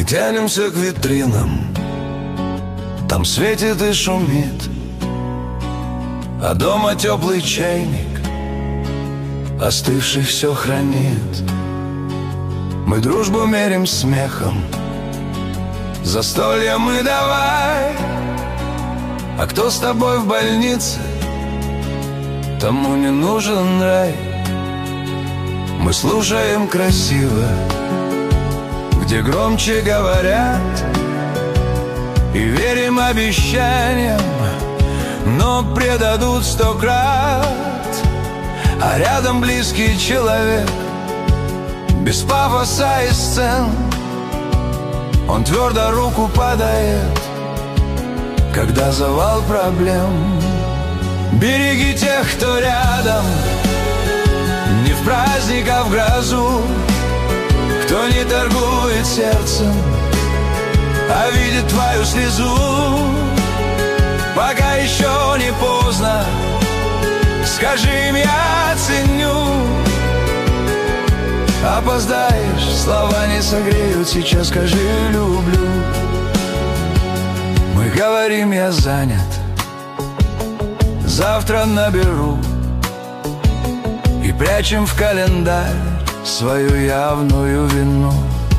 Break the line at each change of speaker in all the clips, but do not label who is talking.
тянемся к витринам, там светит и шумит, а дома теплый чайник остывший все хранит. Мы дружбу мерим смехом, застолье мы давай. А кто с тобой в больнице, тому не нужен рай. Мы слушаем красиво, где громче говорят, и верим обещаниям, но предадут 100 крат. А рядом близкий человек, без пафоса и сцен, он твердо руку подает, когда завал проблем. Береги тех, кто рядом, не в праздник, а в грозу, кто не торгует сердцем, а видит твою слезу. Пока еще не поздно, скажи им: я ценю. Опоздаешь, слова не согреют, сейчас скажи: люблю. Мы говорим: я занят, завтра наберу, и прячем в календарь свою явную вину.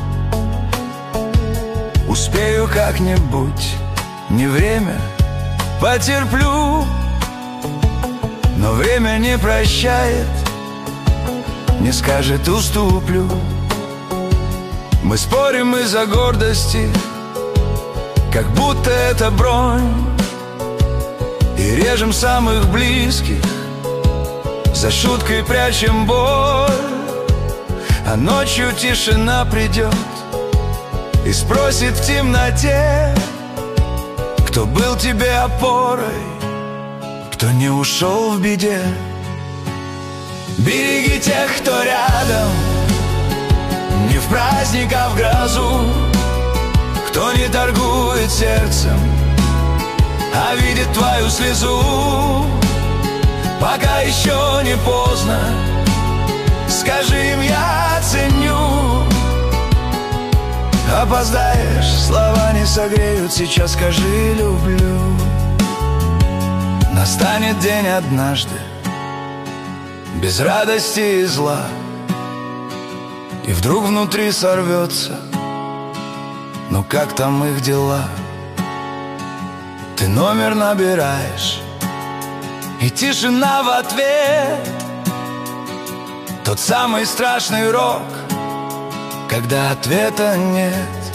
Успею как-нибудь, не время, потерплю. Но время не прощает, не скажет: уступлю. Мы спорим из-за гордости, как будто это бронь, и режем самых близких, за шуткой прячем боль. А ночью тишина придет и спросит в темноте, кто был тебе опорой, кто не ушел в беде. Береги тех, кто рядом, не в праздник, а в грозу, кто не торгует сердцем, а видит твою слезу. Пока еще не поздно, скажи им: я ценю. Опоздаешь, слова не согреют, сейчас скажи: люблю. Настанет день однажды, без радости и зла, и вдруг внутри сорвется: ну как там их дела? Ты номер набираешь, и тишина в ответ. Тот самый страшный урок, когда ответа нет.